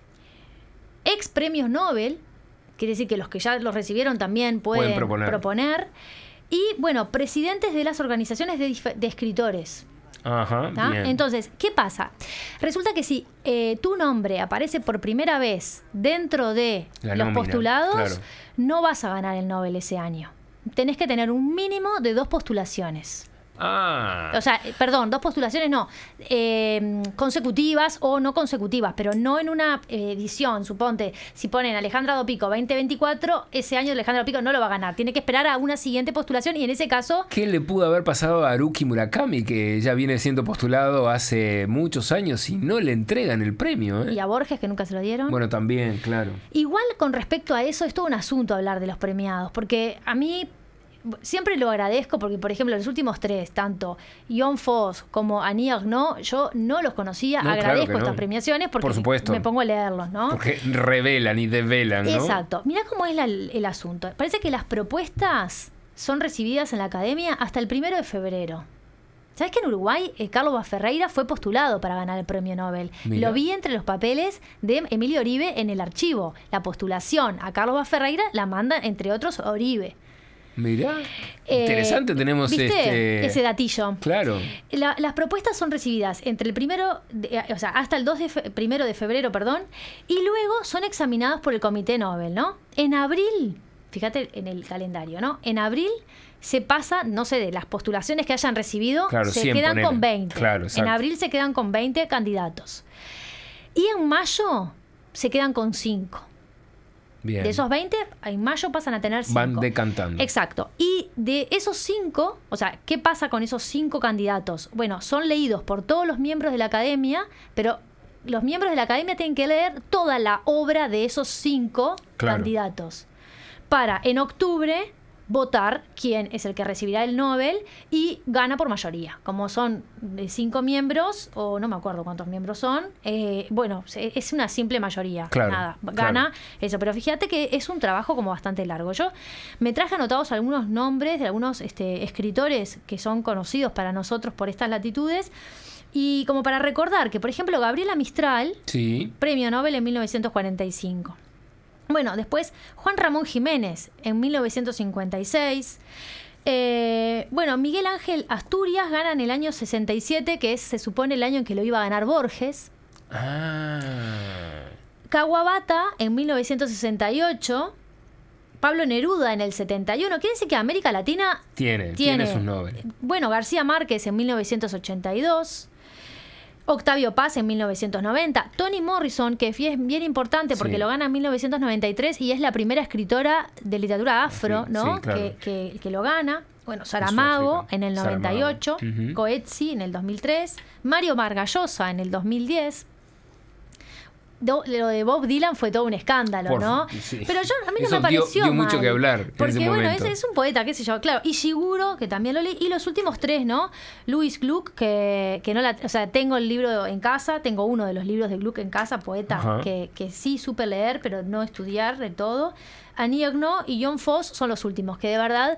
ex premios Nobel, quiere decir que los que ya los recibieron también pueden proponer, y presidentes de las organizaciones de escritores. Ajá, bien. Entonces, ¿qué pasa? Resulta que si tu nombre aparece por primera vez dentro de los postulados, no vas a ganar el Nobel ese año. Tenés que tener un mínimo de 2 postulaciones. O sea, perdón, 2 postulaciones no, consecutivas o no consecutivas, pero no en una edición. Suponte, si ponen Alejandra Dopico 2024, ese año Alejandra Dopico no lo va a ganar. Tiene que esperar a una siguiente postulación y en ese caso... ¿Qué le pudo haber pasado a Haruki Murakami, que ya viene siendo postulado hace muchos años y no le entregan el premio? Y a Borges, que nunca se lo dieron. Bueno, también, claro. Igual con respecto a eso, es todo un asunto hablar de los premiados, porque a mí... Siempre lo agradezco porque, por ejemplo, los últimos 3, tanto Jon Fosse como Annie Ernaux, yo no los conocía. Agradezco estas premiaciones porque me pongo a leerlos, ¿no? Porque revelan y develan, ¿no? Exacto. Mirá cómo es el asunto. Parece que las propuestas son recibidas en la academia hasta el 1 de febrero. ¿Sabes que en Uruguay Carlos Baferreira fue postulado para ganar el premio Nobel? Mira. Lo vi entre los papeles de Emilio Oribe en el archivo. La postulación a Carlos Baferreira la manda, entre otros, Oribe. Mirá, interesante, tenemos ese datillo. Claro. Las propuestas son recibidas entre el hasta el 1 de febrero, y luego son examinadas por el Comité Nobel, ¿no? En abril, fíjate en el calendario, ¿no? En abril se pasa, no sé, de las postulaciones que hayan recibido, se quedan con 20. Claro, en abril se quedan con 20 candidatos. Y en mayo se quedan con 5. Bien. De esos 20, en mayo pasan a tener 5. Van decantando. Exacto. Y de esos 5, o sea, ¿qué pasa con esos 5 candidatos? Bueno, son leídos por todos los miembros de la academia, pero los miembros de la academia tienen que leer toda la obra de esos 5 candidatos para, en octubre, votar quién es el que recibirá el Nobel y gana por mayoría. Como son 5 miembros, o no me acuerdo cuántos miembros son, es una simple mayoría. Claro, Gana eso. Pero fíjate que es un trabajo como bastante largo. Yo me traje anotados algunos nombres de algunos escritores que son conocidos para nosotros por estas latitudes. Y como para recordar que, por ejemplo, Gabriela Mistral, premio Nobel en 1945. Bueno, después Juan Ramón Jiménez en 1956. Miguel Ángel Asturias gana en el año 67, que se supone el año en que lo iba a ganar Borges. Kawabata en 1968. Pablo Neruda en el 71. Quiere decir que América Latina tiene sus novelas. Bueno, García Márquez en 1982. Octavio Paz en 1990. Toni Morrison, que es bien importante porque lo gana en 1993 y es la primera escritora de literatura afro, ¿no? Sí, claro. que lo gana. Bueno, Saramago en el 98. Coetzee en el 2003. Mario Vargas Llosa en el 2010. Lo de Bob Dylan fue todo un escándalo, ¿no? Sí. Pero a mí no me pareció dio mal. mucho que hablar porque, en ese momento. Es un poeta, qué sé yo, claro. Y Ishiguro, que también lo leí. Y los últimos 3, ¿no? Louis Gluck, que no o sea, tengo el libro en casa, tengo uno de los libros de Gluck en casa, poeta, que sí supe leer, pero no estudiar de todo. Annie Ernaux y John Foss son los últimos, que de verdad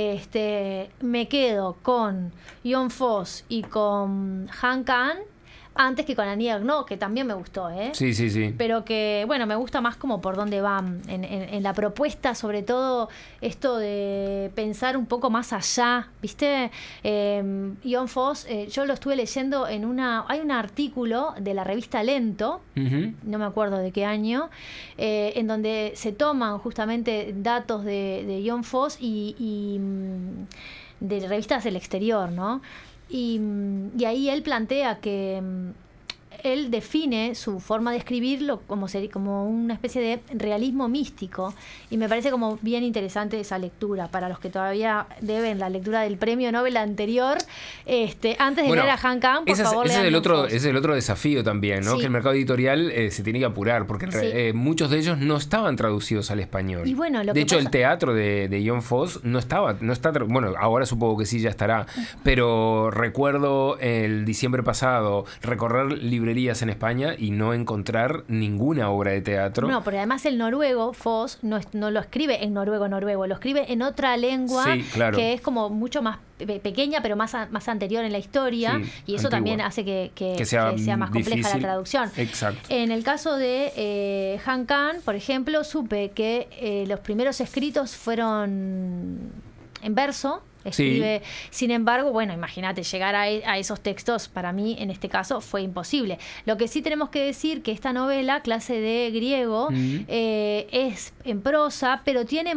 me quedo con John Foss y con Han Kang antes que con Annie Ernaux, que también me gustó, ¿eh? Sí. Pero que, bueno, me gusta más como por dónde van en la propuesta, sobre todo esto de pensar un poco más allá, ¿viste? John Foss, yo lo estuve leyendo hay un artículo de la revista Lento, no me acuerdo de qué año, en donde se toman justamente datos de John Foss y de revistas del exterior, ¿no? Y ahí él plantea que él define su forma de escribirlo como una especie de realismo místico, y me parece como bien interesante esa lectura para los que todavía deben la lectura del premio Nobel anterior, antes de leer a Han Kang, por favor. Ese es el otro desafío también, ¿no? Sí. Que el mercado editorial se tiene que apurar, porque muchos de ellos no estaban traducidos al español. Y bueno, de hecho, el teatro de John Foss no está, bueno, ahora supongo que sí ya estará, pero recuerdo el diciembre pasado recorrer librerías en España y no encontrar ninguna obra de teatro. No, porque además el noruego, Foss, no lo escribe en noruego, lo escribe en otra lengua, que es como mucho más pequeña, pero más anterior en la historia, y eso antigua. También hace que sea más compleja difícil. La traducción. Exacto. En el caso de Han Kang, por ejemplo, supe que los primeros escritos fueron en verso. Escribe, sin embargo, bueno, imagínate, llegar a esos textos para mí en este caso fue imposible. Lo que sí tenemos que decir que esta novela, Clase de Griego, es en prosa, pero tiene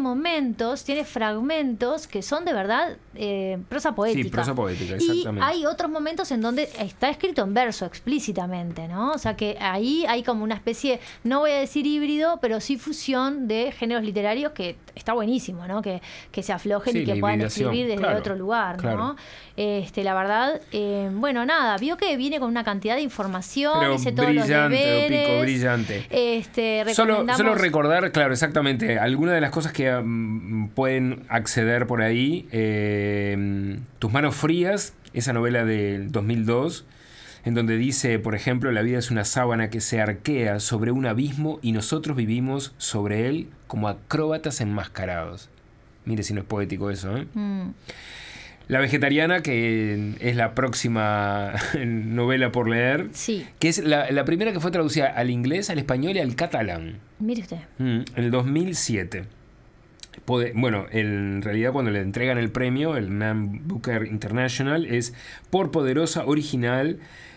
fragmentos que son de verdad prosa poética. Sí, prosa poética, exactamente. Y hay otros momentos en donde está escrito en verso explícitamente, ¿no? O sea que ahí hay como una especie, no voy a decir híbrido, pero sí fusión de géneros literarios que está buenísimo, ¿no? Que se aflojen y que puedan escribir desde otro lugar, ¿no? La verdad, bueno, nada, vio que viene con una cantidad de información, pero dice todos los deberes. Pico, brillante. Solo recordar, claro, exactamente, algunas de las cosas que pueden acceder por ahí. Tus manos frías, esa novela del 2002, en donde dice, por ejemplo, la vida es una sábana que se arquea sobre un abismo y nosotros vivimos sobre él como acróbatas enmascarados. Mire si no es poético eso, ¿eh? La vegetariana, que es la próxima novela por leer, que es la primera que fue traducida al inglés, al español y al catalán. Mire usted. En el 2007. Bueno, en realidad cuando le entregan el premio, el Man Booker International, es por poderosa, original.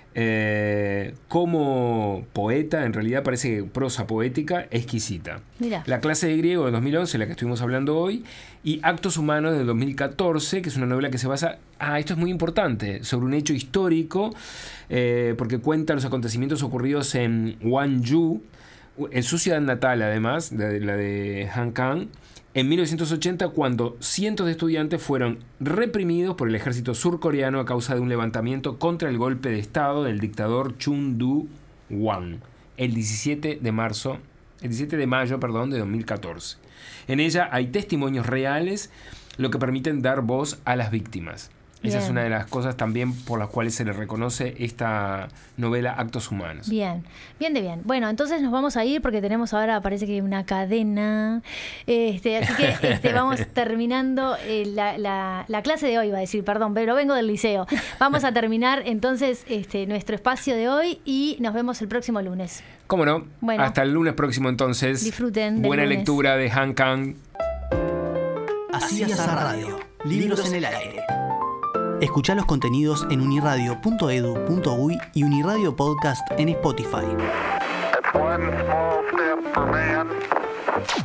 Como poeta, en realidad parece que prosa poética exquisita. Mirá. La Clase de Griego de 2011, la que estuvimos hablando hoy, y Actos Humanos de 2014, que es una novela que se basa, esto es muy importante, sobre un hecho histórico, porque cuenta los acontecimientos ocurridos en Gwangju, en su ciudad natal además, la de Han Kang, en 1980, cuando cientos de estudiantes fueron reprimidos por el ejército surcoreano a causa de un levantamiento contra el golpe de estado del dictador Chun Do-hwan, el 17 de mayo, de 2014. En ella hay testimonios reales, lo que permiten dar voz a las víctimas. Esa es una de las cosas también por las cuales se le reconoce esta novela Actos Humanos. Bien. Bueno, entonces nos vamos a ir porque tenemos ahora, parece que una cadena. Así que vamos terminando la clase de hoy, iba a decir, perdón, pero vengo del liceo. Vamos a terminar entonces nuestro espacio de hoy y nos vemos el próximo lunes. ¿Cómo no? Bueno, hasta el lunes próximo entonces. Disfruten. Buena lectura de Han Kang. Así es la radio. Libros en el aire. Escuchá los contenidos en uniradio.edu.uy y Uniradio Podcast en Spotify. That's one small step for man.